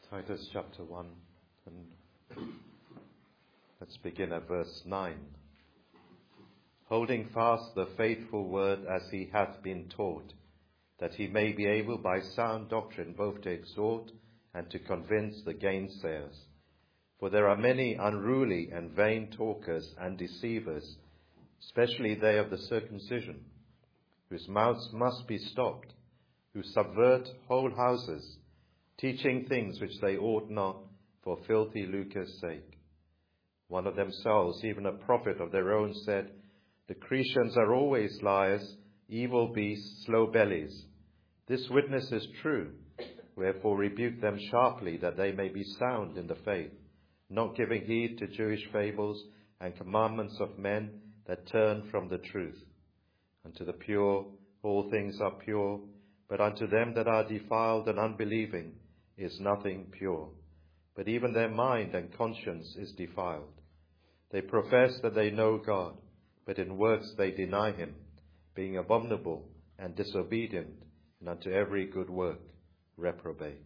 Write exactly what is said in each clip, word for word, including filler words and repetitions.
Titus chapter one, and let's begin at verse nine. Holding fast the faithful word as he hath been taught, that he may be able by sound doctrine both to exhort and to convince the gainsayers. For there are many unruly and vain talkers and deceivers, especially they of the circumcision, whose mouths must be stopped, who subvert whole houses, teaching things which they ought not, for filthy lucre's sake. One of themselves, even a prophet of their own, said, The Cretians are always liars, evil beasts, slow bellies. This witness is true. Wherefore rebuke them sharply, that they may be sound in the faith, not giving heed to Jewish fables and commandments of men that turn from the truth. Unto the pure all things are pure, but unto them that are defiled and unbelieving is nothing pure. But even their mind and conscience is defiled. They profess that they know God, but in works they deny him, being abominable and disobedient, and unto every good work reprobate.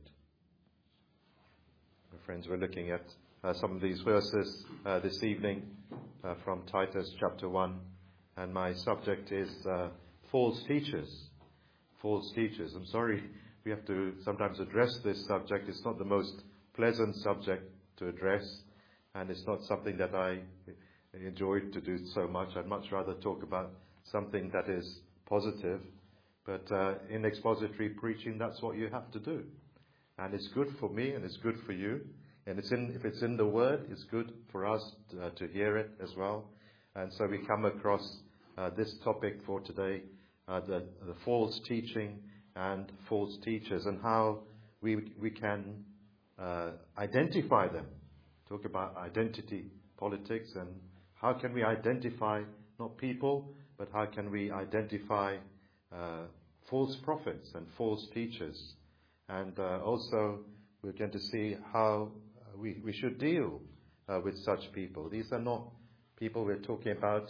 My friends, we're looking at uh, some of these verses uh, this evening uh, from Titus chapter one, and my subject is uh, false teachers. False teachers. I'm sorry we have to sometimes address this subject. It's not the most pleasant subject to address, and it's not something that I enjoy to do so much. I'd much rather talk about something that is positive. But uh, in expository preaching, that's what you have to do. And it's good for me, and it's good for you. And it's in, if it's in the Word, it's good for us to, uh, to hear it as well. And so we come across uh, this topic for today, uh, the, the false teaching and false teachers, and how we we can uh, identify them. Talk about identity politics, and how can we identify not people, but how can we identify uh, false prophets and false teachers. And uh, also we're going to see how we, we should deal uh, with such people. These are not people we're talking about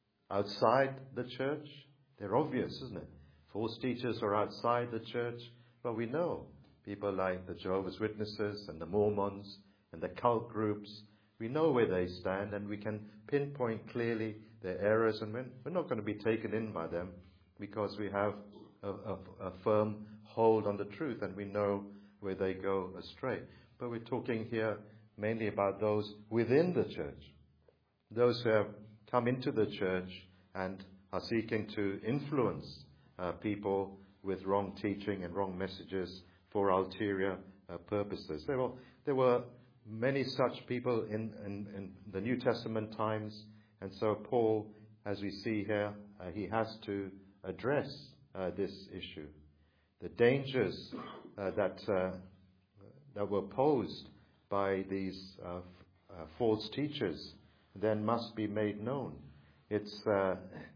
outside the church. They're obvious, isn't it? False teachers are outside the church. Well, we know people like the Jehovah's Witnesses and the Mormons and the cult groups. We know where they stand, and we can pinpoint clearly their errors, and we're, we're not going to be taken in by them because we have a, a, a firm hold on the truth, and we know where they go astray. But we're talking here mainly about those within the church, those who have come into the church and are seeking to influence uh, people with wrong teaching and wrong messages for ulterior uh, purposes. There were, there were many such people in, in, in the New Testament times, and so Paul, as we see here, uh, he has to address uh, this issue. The dangers uh, that uh, that were posed by these uh, f- uh, false teachers then must be made known. It's uh,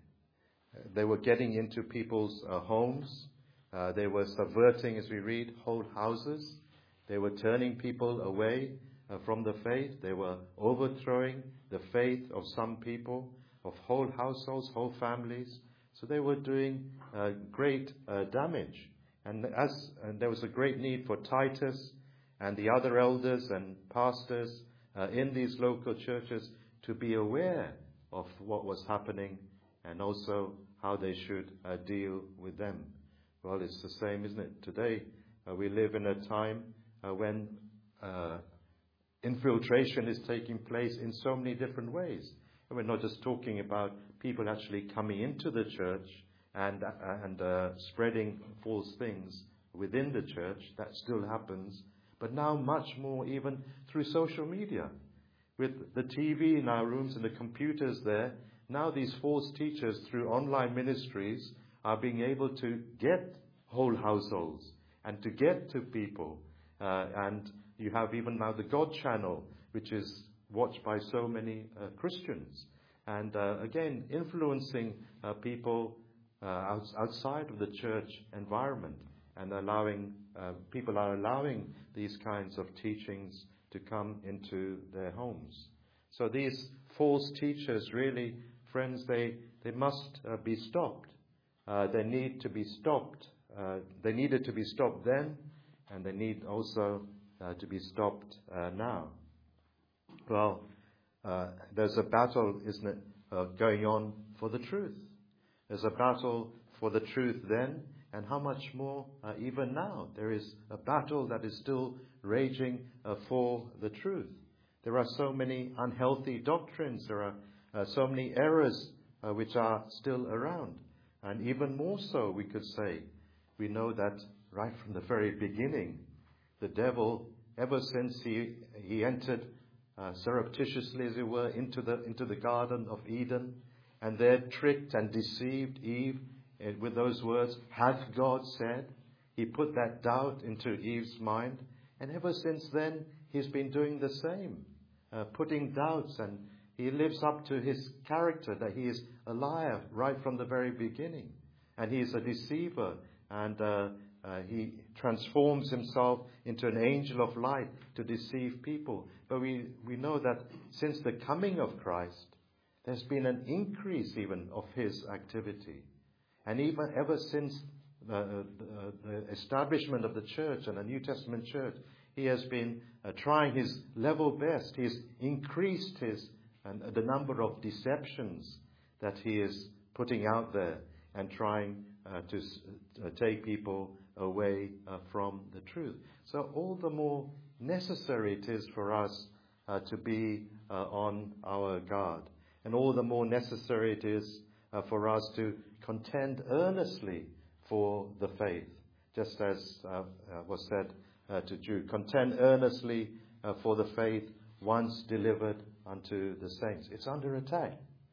they were getting into people's uh, homes. Uh, they were subverting, as we read, whole houses. They were turning people away uh, from the faith. They were overthrowing the faith of some people, of whole households, whole families. So they were doing uh, great uh, damage. And as and there was a great need for Titus and the other elders and pastors uh, in these local churches to be aware of what was happening, and also how they should uh, deal with them. Well, it's the same, isn't it? Today, uh, we live in a time uh, when uh, infiltration is taking place in so many different ways. And we're not just talking about people actually coming into the church and uh, and uh, spreading false things within the church. That still happens. But now much more even through social media. With the T V in our rooms and the computers there, now these false teachers through online ministries are being able to get whole households and to get to people. Uh, and you have even now the God channel, which is watched by so many uh, Christians. And uh, again, influencing uh, people uh, out, outside of the church environment, and allowing uh, people are allowing these kinds of teachings to come into their homes. So these false teachers, really, friends, they, they must uh, be stopped. Uh, they need to be stopped. Uh, they needed to be stopped then, and they need also uh, to be stopped uh, now? Well, uh, there's a battle, isn't it, uh, going on for the truth. There's a battle for the truth then, and how much more uh, even now. There is a battle that is still raging uh, for the truth. There are so many unhealthy doctrines. There are uh, so many errors uh, which are still around. And even more so, we could say, we know that right from the very beginning, the devil, ever since he, he entered uh, surreptitiously, as it were, into the, into the Garden of Eden, and there tricked and deceived Eve with those words, "Hath God said?" He put that doubt into Eve's mind. And ever since then, he's been doing the same, uh, putting doubts. And he lives up to his character, that he is a liar right from the very beginning. And he is a deceiver. And uh, uh, he transforms himself into an angel of light to deceive people. But we, we know that since the coming of Christ, there's been an increase even of his activity. And even ever since the, the, the establishment of the church and the New Testament church, he has been uh, trying his level best. He's increased his and uh, the number of deceptions that he is putting out there and trying uh, to uh, take people away uh, from the truth. So all the more necessary it is for us uh, to be uh, on our guard. And all the more necessary it is uh, for us to contend earnestly for the faith. Just as uh, uh, was said uh, to Jude, contend earnestly uh, for the faith once delivered unto the saints. It's under attack.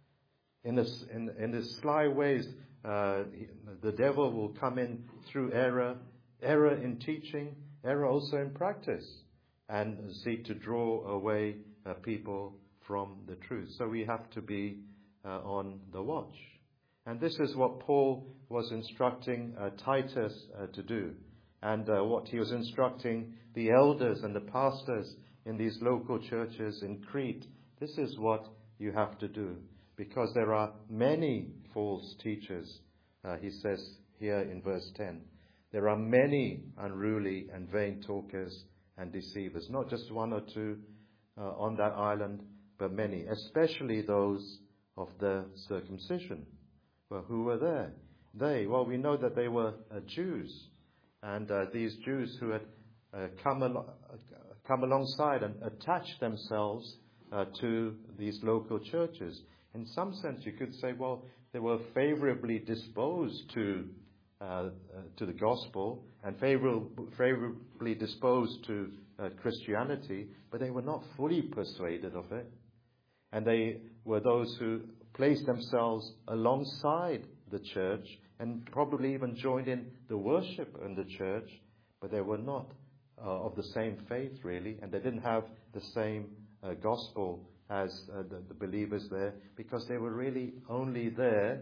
In this, in, in this sly ways, uh, the devil will come in through error, error in teaching, error also in practice, and seek to draw away uh, people from the truth. So we have to be uh, on the watch. And this is what Paul was instructing uh, Titus uh, to do, and uh, what he was instructing the elders and the pastors in these local churches in Crete. This is what you have to do, because there are many false teachers, uh, he says here in verse ten. There are many unruly and vain talkers and deceivers, not just one or two uh, on that island, but many, especially those of the circumcision. Well, who were there? They, well, we know that they were uh, Jews, and uh, these Jews who had uh, come, al- uh, come alongside and attached themselves uh, to these local churches. In some sense, you could say, well, they were favorably disposed to uh, uh, to the gospel and favorable, favorably disposed to uh, Christianity, but they were not fully persuaded of it. And they were those who placed themselves alongside the church and probably even joined in the worship in the church, but they were not uh, of the same faith, really, and they didn't have the same uh, gospel as uh, the, the believers there, because they were really only there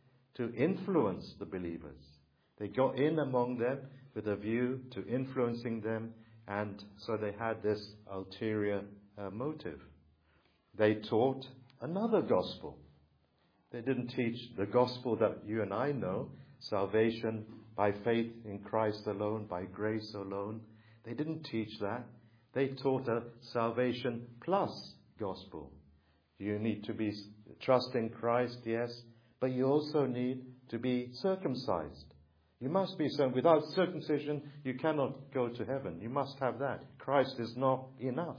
to influence the believers. They got in among them with a view to influencing them, and so they had this ulterior uh, motive. They taught another gospel. They didn't teach the gospel that you and I know, salvation by faith in Christ alone, by grace alone. They didn't teach that. They taught a salvation plus gospel. You need to be trust in Christ, yes, but you also need to be circumcised. You must be so. Without circumcision, you cannot go to heaven. You must have that. Christ is not enough.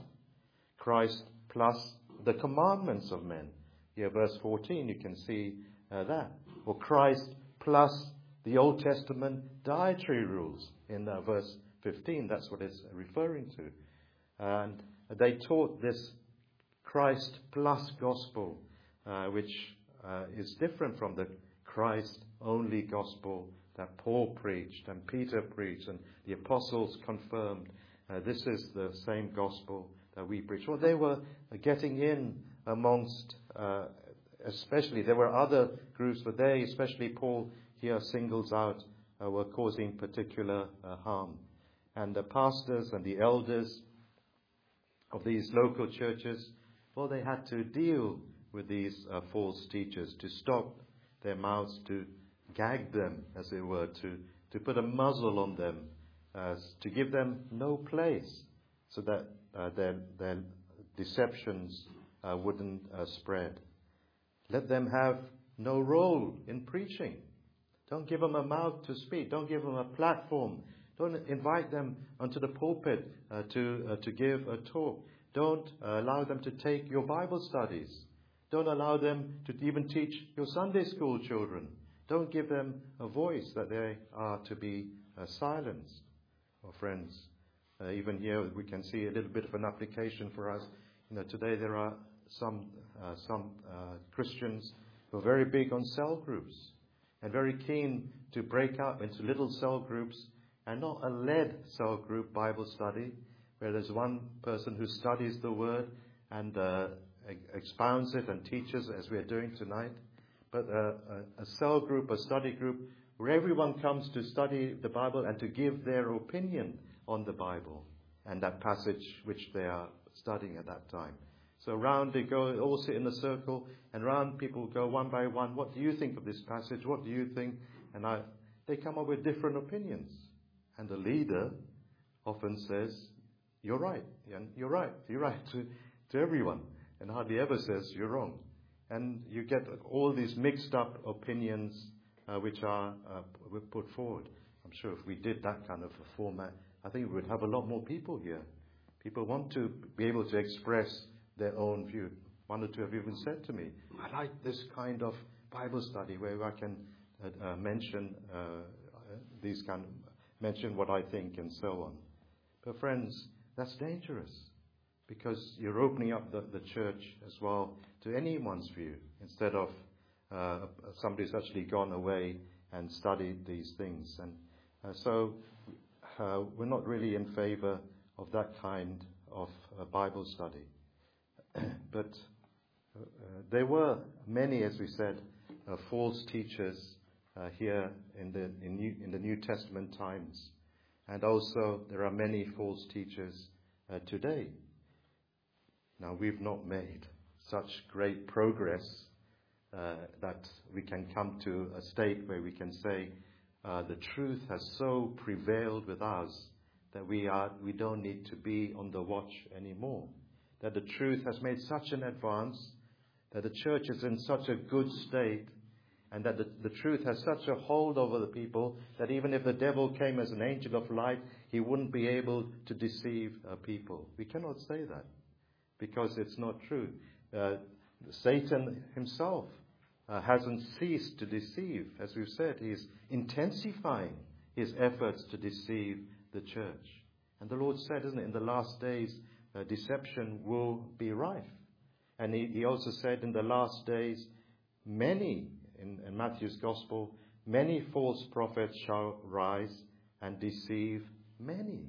Christ plus the commandments of men. Here, verse fourteen, you can see uh, that. Or Christ plus the Old Testament dietary rules in uh, verse fifteen. That's what it's referring to. And they taught this Christ plus gospel, uh, which uh, is different from the Christ-only gospel that Paul preached and Peter preached and the apostles confirmed. Uh, this is the same gospel that we preach. Well, they were getting in amongst, uh, especially, there were other groups, but they, especially Paul here singles out, uh, were causing particular uh, harm. And the pastors and the elders of these local churches, well, they had to deal with these uh, false teachers, to stop their mouths, to gag them, as it were, to, to put a muzzle on them, uh, to give them no place. so that uh, their, their deceptions uh, wouldn't uh, spread. Let them have no role in preaching. Don't give them a mouth to speak. Don't give them a platform. Don't invite them onto the pulpit uh, to uh, to give a talk. Don't uh, allow them to take your Bible studies. Don't allow them to even teach your Sunday school children. Don't give them a voice that they are to be uh, silenced. Oh, friends, uh, even here we can see a little bit of an application for us. You know, today there are some uh, some uh, Christians who are very big on cell groups and very keen to break up into little cell groups, and not a led cell group Bible study where there's one person who studies the Word and uh, expounds it and teaches as we are doing tonight, but uh, a, a cell group, a study group where everyone comes to study the Bible and to give their opinion on the Bible and that passage which they are studying at that time. So round they go, all sit in a circle, and round people go one by one. What do you think of this passage? What do you think? And I, they come up with different opinions. And the leader often says, "You're right. You're right. You're right," to, to everyone, and hardly ever says you're wrong. And you get all these mixed up opinions uh, which are uh, put forward. I'm sure if we did that kind of a format, I think we would have a lot more people here. People want to be able to express their own view. One or two have even said to me, "I like this kind of Bible study where I can uh, uh, mention uh, these kind of, mention what I think," and so on. But friends, that's dangerous, because you're opening up the, the church as well to anyone's view, instead of uh, somebody's actually gone away and studied these things. And uh, so uh, we're not really in favor of that kind of uh, Bible study. But uh, there were many, as we said, uh, false teachers uh, here in the in, New, in the New Testament times, and also there are many false teachers uh, today. Now, we've not made such great progress uh, that we can come to a state where we can say uh, the truth has so prevailed with us that we are we don't need to be on the watch anymore. That the truth has made such an advance, that the church is in such a good state, and that the, the truth has such a hold over the people that even if the devil came as an angel of light, he wouldn't be able to deceive uh, people. We cannot say that, because it's not true. Uh, Satan himself uh, hasn't ceased to deceive. As we've said, he's intensifying his efforts to deceive the church. And the Lord said, isn't it, in the last days, Uh, deception will be rife. And he, he also said in the last days, many, in, in Matthew's Gospel, many false prophets shall rise and deceive many.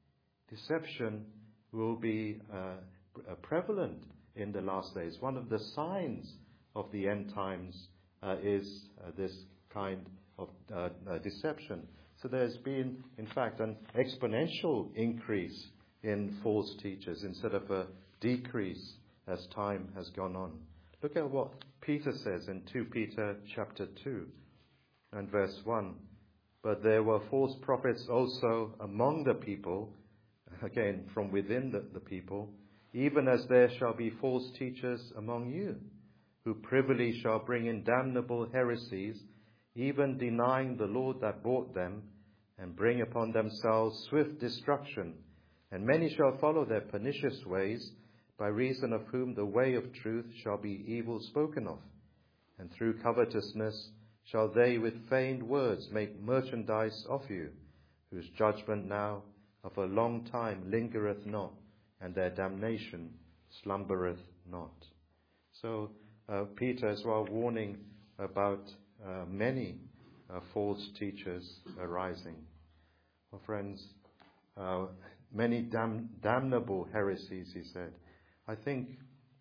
Deception will be uh, uh, prevalent in the last days. One of the signs of the end times uh, is uh, this kind of uh, uh, deception. So there's been, in fact, an exponential increase in false teachers instead of a decrease as time has gone on. Look at what Peter says in Second Peter chapter two and verse one. "But there were false prophets also among the people," again from within the, the people, "even as there shall be false teachers among you, who privily shall bring in damnable heresies, even denying the Lord that bought them, and bring upon themselves swift destruction. And many shall follow their pernicious ways, by reason of whom the way of truth shall be evil spoken of. And through covetousness shall they with feigned words make merchandise of you, whose judgment now of a long time lingereth not, and their damnation slumbereth not." So uh, Peter as well warning about uh, many uh, false teachers arising. Well, friends, uh, many dam- damnable heresies, he said. I think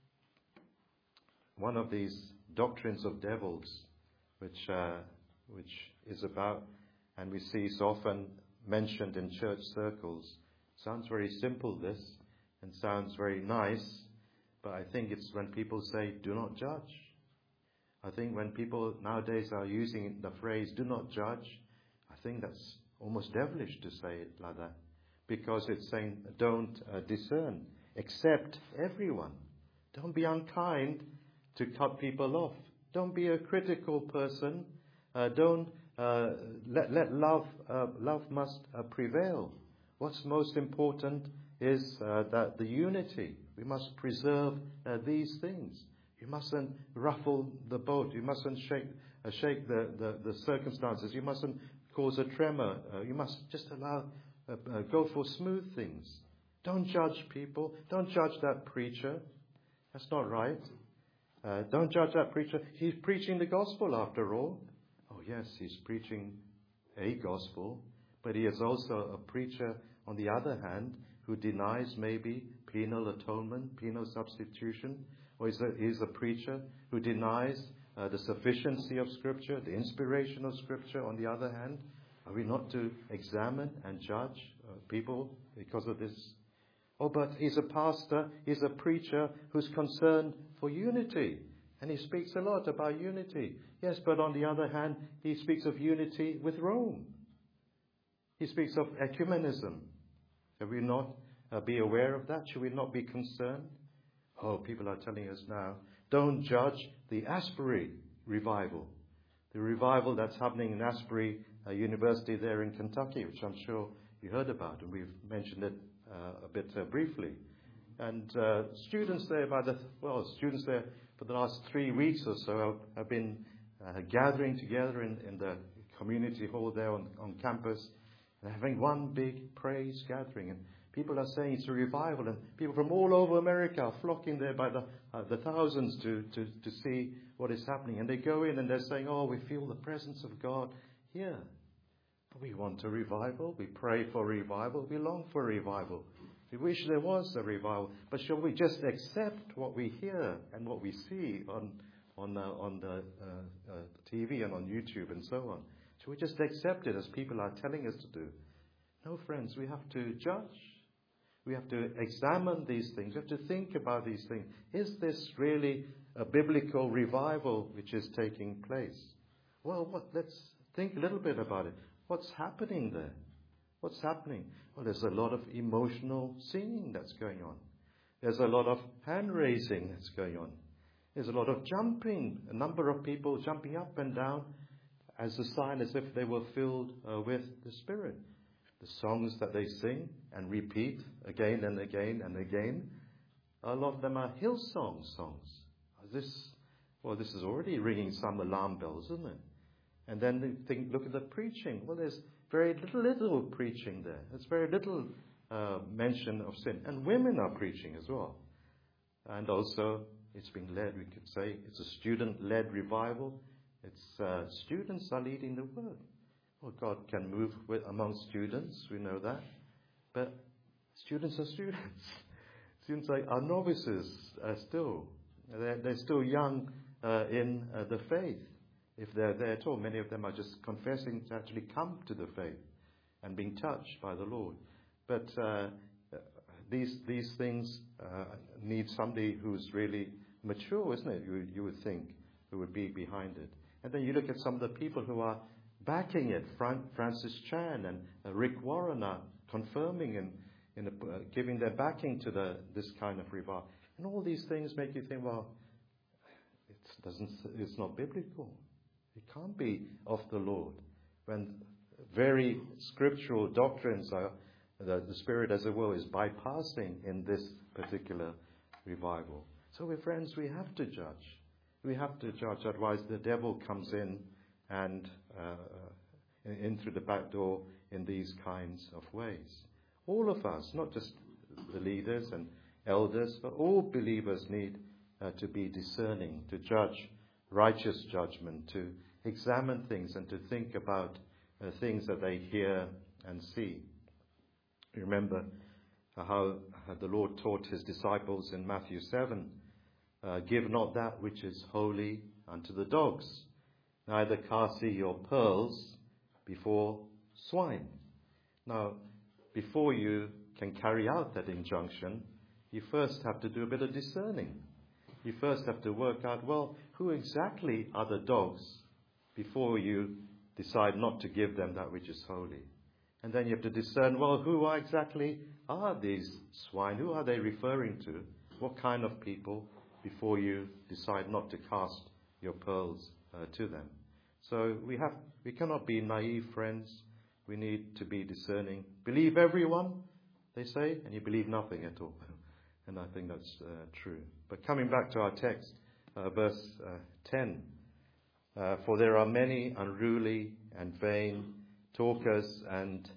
one of these doctrines of devils, which uh, which is about, and we see so often mentioned in church circles, sounds very simple, this, and sounds very nice, but I think it's when people say, "Do not judge." I think when people nowadays are using the phrase, "do not judge," I think that's almost devilish to say it like that. because it's saying don't uh, discern. Accept everyone. Don't be unkind to cut people off. Don't be a critical person. Uh, don't uh, let let love uh, love must uh, prevail. What's most important is uh, that the unity. We must preserve uh, these things. You mustn't ruffle the boat. You mustn't shake uh, shake the, the, the circumstances. You mustn't cause a tremor. Uh, you must just allow uh, uh, go for smooth things. Don't judge people. Don't judge that preacher. That's not right. Uh, don't judge that preacher. He's preaching the gospel after all. Oh yes, he's preaching a gospel, but he is also a preacher, on the other hand, who denies maybe penal atonement, penal substitution, or he's a, he's a preacher who denies uh, the sufficiency of Scripture, the inspiration of Scripture, on the other hand. Are we not to examine and judge uh, people because of this? Oh, but he's a pastor, he's a preacher who's concerned for unity. And he speaks a lot about unity. Yes, but on the other hand, he speaks of unity with Rome. He speaks of ecumenism. Should we not uh, be aware of that? Should we not be concerned? Oh, people are telling us now, don't judge the Asbury revival. The revival that's happening in Asbury uh, University there in Kentucky, which I'm sure you heard about, and we've mentioned it uh, a bit uh, briefly. And uh, students there, by the well, students there for the last three weeks or so have, have been uh, gathering together in, in the community hall there on, on campus, and having one big praise gathering. And people are saying it's a revival, and people from all over America are flocking there by the uh, the thousands to, to, to see what is happening. And they go in and they're saying, oh, we feel the presence of God here. We want a revival. We pray for revival. We long for revival. We wish there was a revival. But shall we just accept what we hear and what we see on on uh, on the uh, uh, T V and on YouTube and so on? Shall we just accept it as people are telling us to do? No, friends, we have to judge. We have to examine these things. We have to think about these things. Is this really a biblical revival which is taking place? Well, what, let's think a little bit about it. What's happening there? What's happening? Well, there's a lot of emotional singing that's going on. There's a lot of hand raising that's going on. There's a lot of jumping, a number of people jumping up and down as a sign as if they were filled uh, with the Spirit. The songs that they sing and repeat again and again and again, a lot of them are Hillsong songs. This, well, this is already ringing some alarm bells, isn't it? And then they think, look at the preaching. Well, there's very little, little preaching there. There's very little uh, mention of sin. And women are preaching as well. And also, it's being led, we could say, it's a student-led revival. It's uh, students are leading the word. Well, God can move with, among students, we know that. But students are students. Students are, are novices uh, still. They're, they're still young uh, in uh, the faith. If they're there at all, many of them are just confessing to actually come to the faith and being touched by the Lord. But uh, these these things uh, need somebody who's really mature, isn't it? You, you would think, who would be behind it. And then you look at some of the people who are backing it. Fran- Francis Chan and uh, Rick Warren are confirming and in a, uh, giving their backing to the this kind of revival. And all these things make you think, well, it doesn't. It's not biblical. It can't be of the Lord when very scriptural doctrines are, the, the Spirit, as it will, is bypassing in this particular revival. So, we friends, we have to judge. We have to judge, otherwise the devil comes in and uh, in, in through the back door in these kinds of ways. All of us, not just the leaders and elders, but all believers need uh, to be discerning, to judge righteous judgment, to examine things and to think about uh, things that they hear and see. Remember uh, how uh, the Lord taught his disciples in Matthew seven, uh, give not that which is holy unto the dogs, neither cast ye your pearls before swine. Now, before you can carry out that injunction, you first have to do a bit of discerning. You first have to work out, well, who exactly are the dogs before you decide not to give them that which is holy. And then you have to discern, well, who are exactly are these swine? Who are they referring to? What kind of people, before you decide not to cast your pearls uh, to them. So we have, we cannot be naive friends. We need to be discerning. Believe everyone, they say, and you believe nothing at all. And I think that's uh, true. But coming back to our text, uh, verse uh, ten. Uh, For there are many unruly and vain talkers and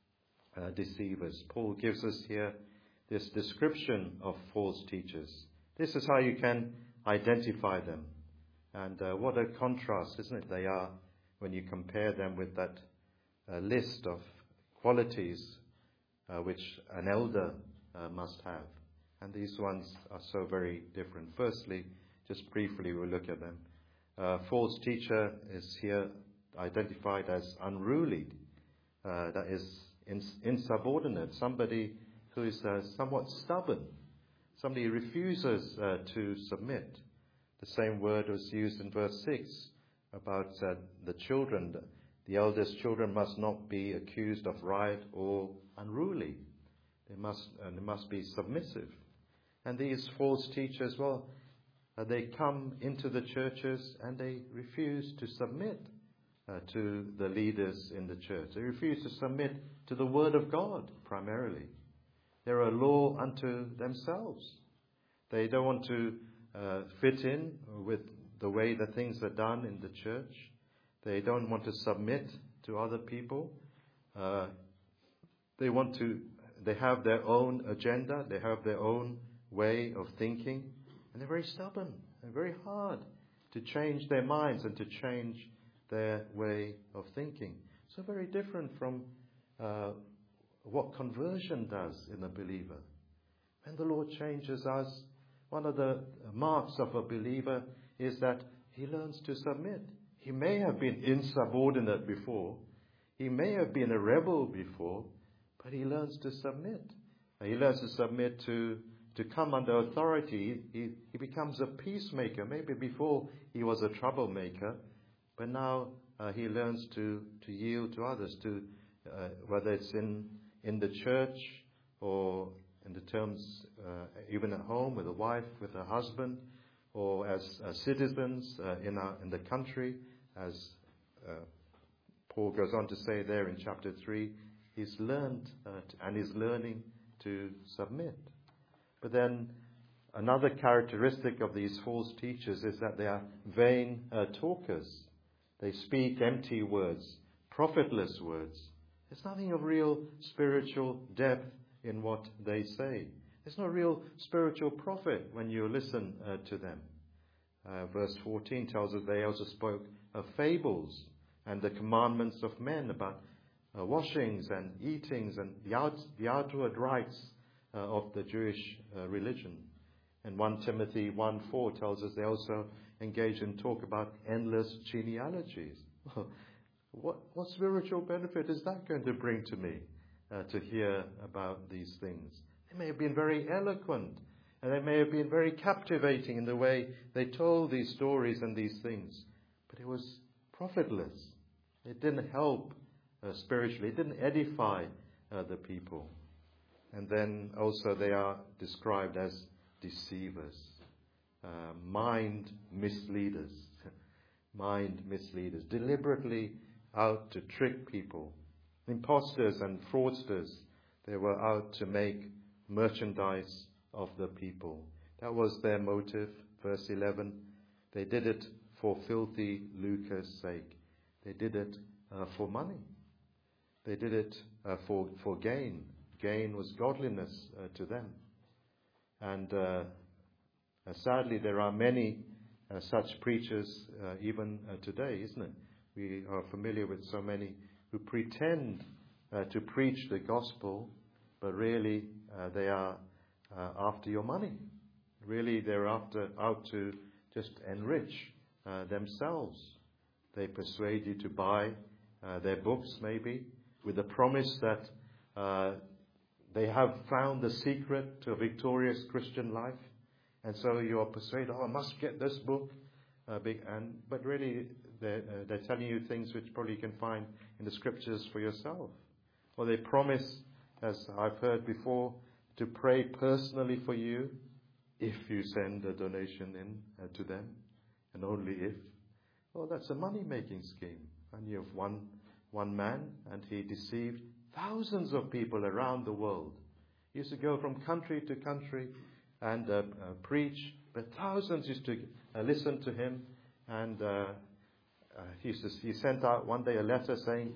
uh, deceivers. Paul gives us here this description of false teachers. This is how you can identify them. And uh, what a contrast, isn't it, they are when you compare them with that uh, list of qualities uh, which an elder uh, must have. And these ones are so very different. Firstly, just briefly we'll look at them. Uh, false teacher is here identified as unruly, uh, that is ins- insubordinate, somebody who is uh, somewhat stubborn, somebody who refuses uh, to submit. The same word was used in verse six about uh, the children. The eldest children must not be accused of riot or unruly. They must, uh, they must be submissive. And these false teachers, well, uh, they come into the churches and they refuse to submit uh, to the leaders in the church. They refuse to submit to the Word of God, primarily. They're a law unto themselves. They don't want to uh, fit in with the way that things are done in the church. They don't want to submit to other people. Uh, they want to, they have their own agenda. They have their own way of thinking. And they're very stubborn and very hard to change their minds and to change their way of thinking. So very different from uh, what conversion does in a believer. When the Lord changes us, one of the marks of a believer is that he learns to submit. He may have been insubordinate before. He may have been a rebel before, but he learns to submit. He learns to submit to, to come under authority. He, he becomes a peacemaker. Maybe before he was a troublemaker, but now uh, he learns to, to yield to others, to uh, whether it's in, in the church or in the terms uh, even at home with a wife, with a husband, or as, as citizens uh, in, our, in the country, as uh, Paul goes on to say there in chapter three, he's learned uh, to, and is learning to submit. But then another characteristic of these false teachers is that they are vain uh, talkers. They speak empty words, profitless words. There's nothing of real spiritual depth in what they say. There's no real spiritual profit when you listen uh, to them. Uh, verse fourteen tells us they also spoke of fables and the commandments of men about uh, washings and eatings and the, out, the outward rites uh, of the Jewish uh, religion. And First Timothy one four tells us they also engage in talk about endless genealogies. what, what spiritual benefit is that going to bring to me uh, to hear about these things? They may have been very eloquent, and they may have been very captivating in the way they told these stories and these things. But it was profitless. It didn't help uh, spiritually. It didn't edify uh, the people. And then also they are described as deceivers, uh, mind misleaders, mind misleaders, deliberately out to trick people. Imposters and fraudsters, they were out to make merchandise of the people. That was their motive. Verse eleven, they did it for filthy lucre's sake. They did it uh, for money. They did it uh, for, for gain. Gain was godliness uh, to them. And uh, uh, sadly, there are many uh, such preachers uh, even uh, today, isn't it? We are familiar with so many who pretend uh, to preach the gospel, but really uh, they are uh, after your money. Really, they're after out to just enrich uh, themselves. They persuade you to buy uh, their books, maybe, with the promise that uh, they have found the secret to a victorious Christian life. And so you are persuaded, oh, I must get this book. Uh, big, and But really, they're, uh, they're telling you things which probably you can find in the scriptures for yourself. Or they promise, as I've heard before, to pray personally for you if you send a donation in uh, to them, and only if. Well, that's a money-making scheme. And you have one, one man, and he deceived thousands of people around the world. He used to go from country to country and uh, uh, preach, but thousands used to uh, listen to him. And uh, uh, he, used to, he sent out one day a letter saying,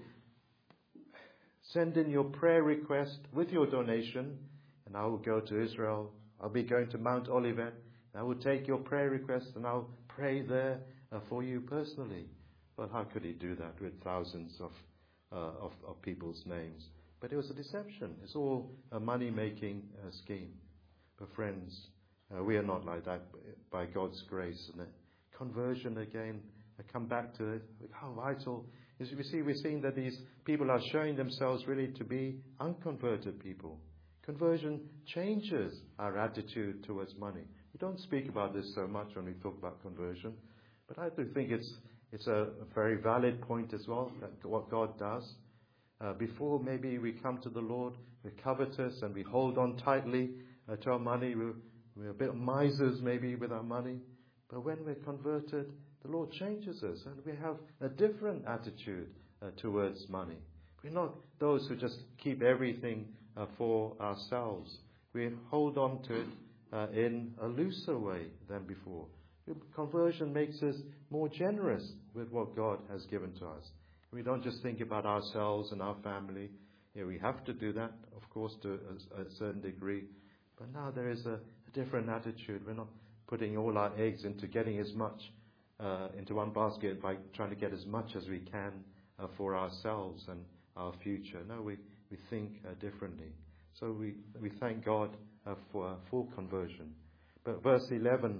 send in your prayer request with your donation, and I will go to Israel. I'll be going to Mount Olivet. I will take your prayer request, and I'll pray there uh, for you personally. Well, how could he do that with thousands of, uh, of, of people's names? But it was a deception. It's all a money-making uh, scheme. But friends, uh, we are not like that by God's grace. And conversion again, I come back to it. How vital. As we see, we're seeing that these people are showing themselves really to be unconverted people. Conversion changes our attitude towards money. We don't speak about this so much when we talk about conversion, but I do think it's it's a very valid point as well, that what God does. Uh, before maybe we come to the Lord, we're covetous and we hold on tightly uh, to our money. We're, we're a bit misers maybe with our money. But when we're converted, the Lord changes us and we have a different attitude uh, towards money. We're not those who just keep everything uh, for ourselves. We hold on to it uh, in a looser way than before. Conversion makes us more generous with what God has given to us. We don't just think about ourselves and our family. Yeah, we have to do that, of course, to a, a certain degree. But now there is a, a different attitude. We're not putting all our eggs into getting as much uh, into one basket by trying to get as much as we can uh, for ourselves and our future. No, we, we think uh, differently. So we, we thank God uh, for uh, full conversion. But verse eleven,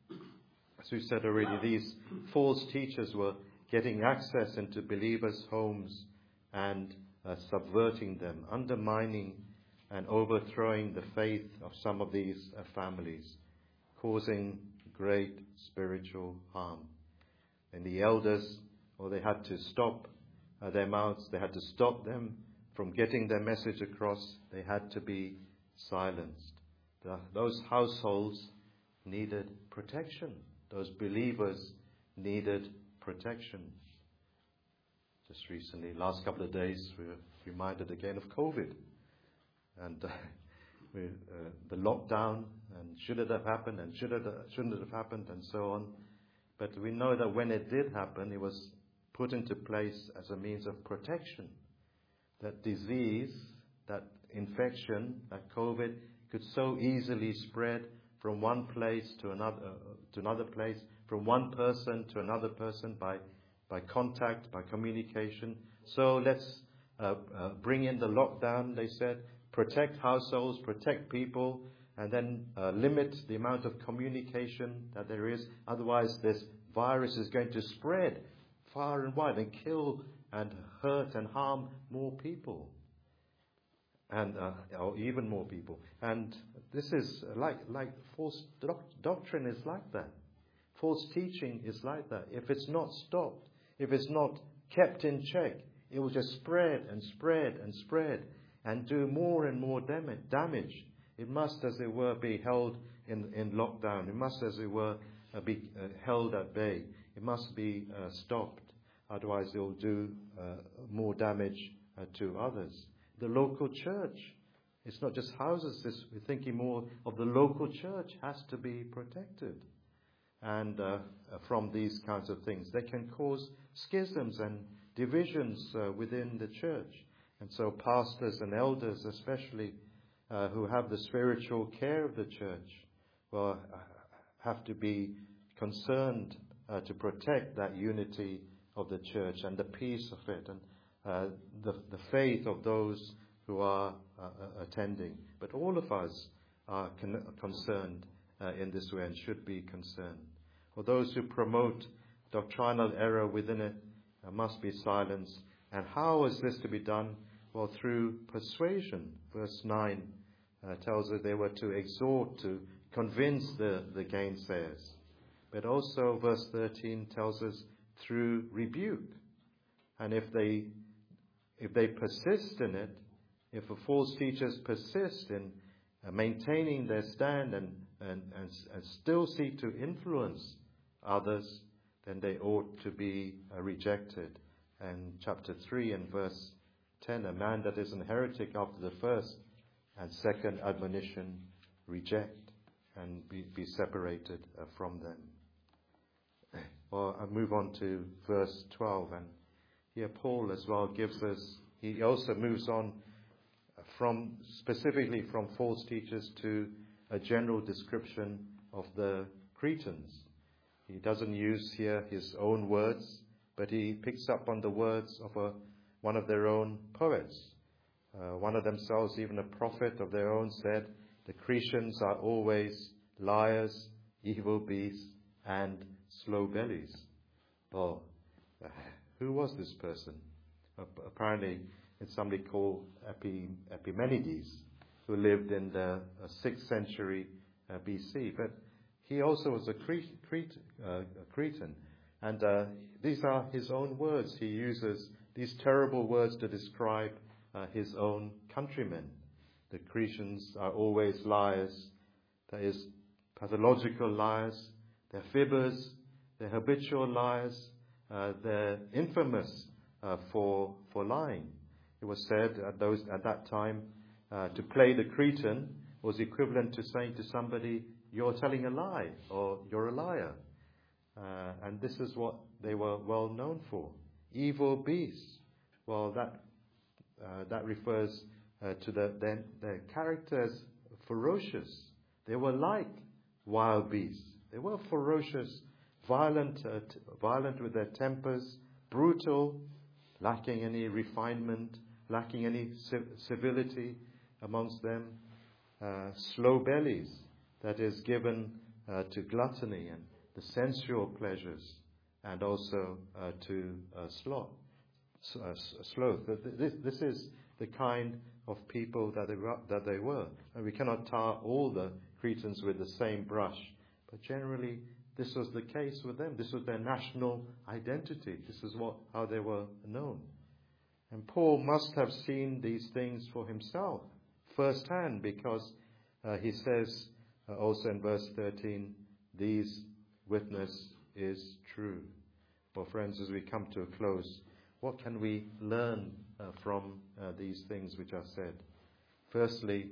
as we said already, these false teachers were getting access into believers' homes and uh, subverting them, undermining and overthrowing the faith of some of these uh, families, causing great spiritual harm. And the elders, well, they had to stop uh, their mouths. They had to stop them from getting their message across. They had to be silenced. The, those households needed protection. Those believers needed protection. Just recently, last couple of days, we were reminded again of COVID. And uh, we, uh, the lockdown, and should it have happened, and should it, uh, shouldn't it have happened, and so on. But we know that when it did happen, it was put into place as a means of protection. That disease, that infection, that COVID, could so easily spread from one place to another, uh, to another place, from one person to another person by by contact, by communication. So let's uh, uh, bring in the lockdown, they said, protect households, protect people, and then uh, limit the amount of communication that there is. Otherwise, this virus is going to spread far and wide and kill and hurt and harm more people. And uh, or even more people. And this is like like false doc- doctrine is like that. False teaching is like that. If it's not stopped, if it's not kept in check, it will just spread and spread and spread and do more and more dam- damage. It must, as it were, be held in in lockdown. It must, as it were, uh, be uh, held at bay. It must be uh, stopped. Otherwise, it will do uh, more damage uh, to others. The local church, it's not just houses. This, we're thinking more of the local church has to be protected. And uh, from these kinds of things, they can cause schisms and divisions uh, within the church. And so pastors and elders especially uh, who have the spiritual care of the church, well, have to be concerned uh, to protect that unity of the church and the peace of it and uh, the, the faith of those who are uh, attending. But all of us are con- concerned uh, in this way and should be concerned. For those who promote doctrinal error within it uh, must be silenced. And how is this to be done? Well, through persuasion. Verse nine uh, tells us they were to exhort, to convince the, the gainsayers. But also verse thirteen tells us through rebuke. And if they if they persist in it, if the false teachers persist in uh, maintaining their stand and, and, and, and still seek to influence others, then they ought to be uh, rejected. And chapter three and verse ten, a man that is an heretic after the first and second admonition, reject and be, be separated uh, from them. Well, I move on to verse twelve, and here Paul as well gives us, he also moves on from, specifically from false teachers to a general description of the Cretans. He doesn't use here his own words, but he picks up on the words of a, one of their own poets. Uh, one of themselves, even a prophet of their own, said, the Cretans are always liars, evil beasts, and slow bellies. Well, uh, who was this person? Uh, apparently, it's somebody called Epi, Epimenides, who lived in the uh, sixth century uh, B C. But he also was a, Cret- Cret- uh, a Cretan. And uh, these are his own words. He uses these terrible words to describe uh, his own countrymen. The Cretans are always liars. That is, pathological liars. They're fibbers. They're habitual liars. Uh, they're infamous uh, for for lying. It was said at those at that time uh, to play the Cretan was equivalent to saying to somebody, "You're telling a lie," or "You're a liar." Uh, and this is what they were well known for. Evil beasts. Well, that uh, that refers uh, to the, their, their characters ferocious. They were like wild beasts. They were ferocious, violent, uh, t- violent with their tempers, brutal, lacking any refinement, lacking any civ- civility amongst them. Uh, slow bellies, that is given uh, to gluttony and the sensual pleasures, and also uh, to uh, sloth. Uh, sloth. This, this is the kind of people that they, were, that they were. And we cannot tar all the Cretans with the same brush, but generally this was the case with them. This was their national identity. This is what how they were known. And Paul must have seen these things for himself firsthand, because uh, he says uh, also in verse thirteen, these witness is true. Well, friends, as we come to a close, what can we learn uh, from uh, these things which are said? Firstly,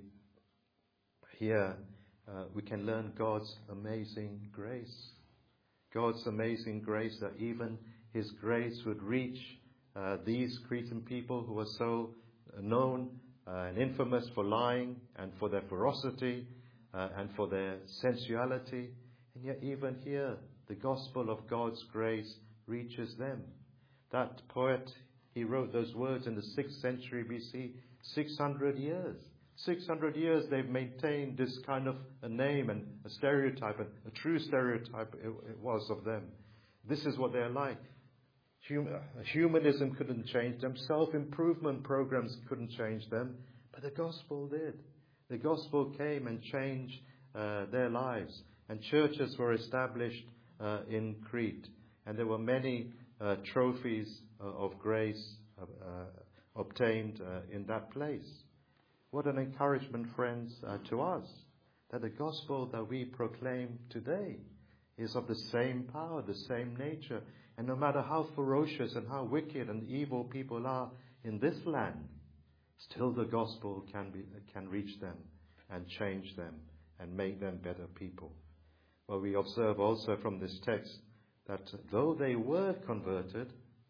here uh, we can learn God's amazing grace. God's amazing grace, that even his grace would reach uh, these Cretan people who were so known uh, and infamous for lying and for their ferocity uh, and for their sensuality. And yet even here, the gospel of God's grace reaches them. That poet, he wrote those words in the sixth century B C, six hundred years. six hundred years they've maintained this kind of a name and a stereotype, and a true stereotype it, it was of them. This is what they're like. Hum, humanism couldn't change them. Self-improvement programs couldn't change them. But the gospel did. The gospel came and changed uh, their lives. And churches were established uh, in Crete. And there were many uh, trophies uh, of grace uh, uh, obtained uh, in that place. What an encouragement, friends, uh, to us, that the gospel that we proclaim today is of the same power, the same nature. And no matter how ferocious and how wicked and evil people are in this land, still the gospel can be, can reach them and change them and make them better people. Well, we observe also from this text that though they were converted,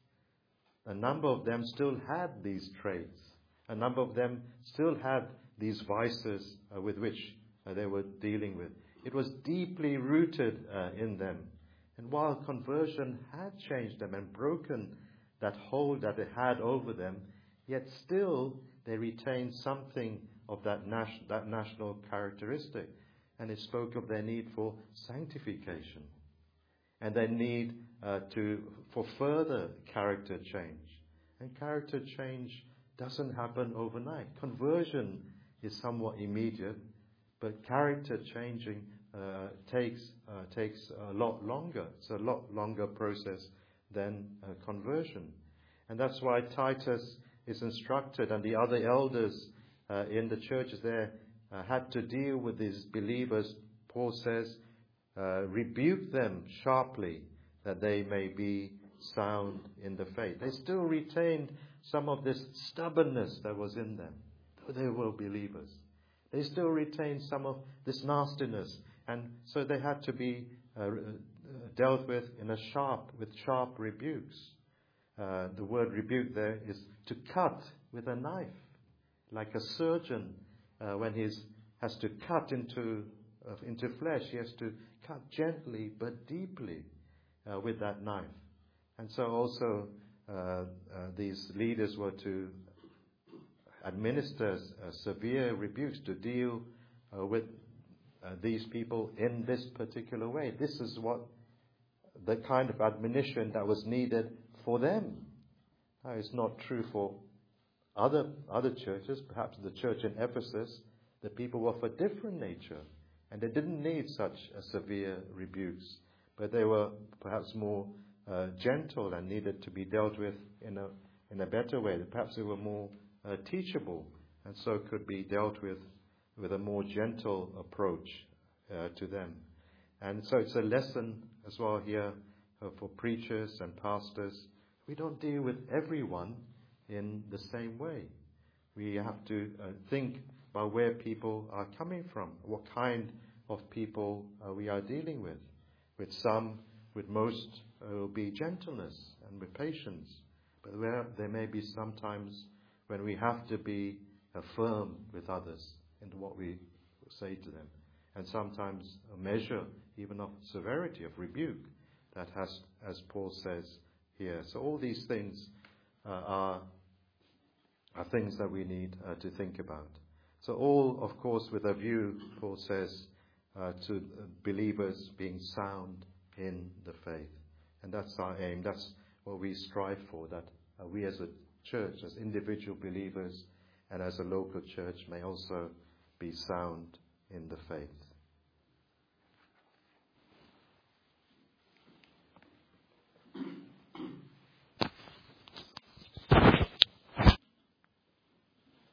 a number of them still had these traits. A number of them still had these vices uh, with which uh, they were dealing with. It was deeply rooted uh, in them. And while conversion had changed them and broken that hold that it had over them, yet still they retained something of that, nas- that national characteristic. And it spoke of their need for sanctification and their need uh, to for further character change. And character change doesn't happen overnight. Conversion is somewhat immediate, but character changing uh, takes uh, takes a lot longer. It's a lot longer process than uh, conversion. And that's why Titus is instructed, and the other elders uh, in the churches there uh, had to deal with these believers, Paul says, uh, rebuke them sharply that they may be sound in the faith. They still retained some of this stubbornness that was in them, though they were believers. They still retained some of this nastiness, and so they had to be uh, dealt with in a sharp, with sharp rebukes. Uh, the word rebuke there is to cut with a knife, like a surgeon uh, when he has to cut into uh, into flesh. He has to cut gently but deeply uh, with that knife. And so also uh, uh, these leaders were to administer uh, severe rebukes to deal uh, with uh, these people in this particular way. This is what the kind of admonition that was needed for them. Now, it's not true for other other churches. Perhaps the church in Ephesus, the people were of a different nature, and they didn't need such uh, severe rebukes, but they were perhaps more uh, gentle and needed to be dealt with in a in a better way. Perhaps they were more uh, teachable, and so could be dealt with with a more gentle approach uh, to them. And so it's a lesson as well here uh, for preachers and pastors. We don't deal with everyone in the same way. We have to uh, think about where people are coming from, what kind of people uh, we are dealing with. With some, with most, uh, will be gentleness and with patience. But where there may be sometimes when we have to be uh, firm with others in what we say to them. And sometimes a measure even of severity, of rebuke, that has, as Paul says here. So all these things uh, are, are things that we need uh, to think about. So all, of course, with a view, Paul says, uh, to believers being sound in the faith. And that's our aim. That's what we strive for, that uh, we as a church, as individual believers, and as a local church may also be sound in the faith.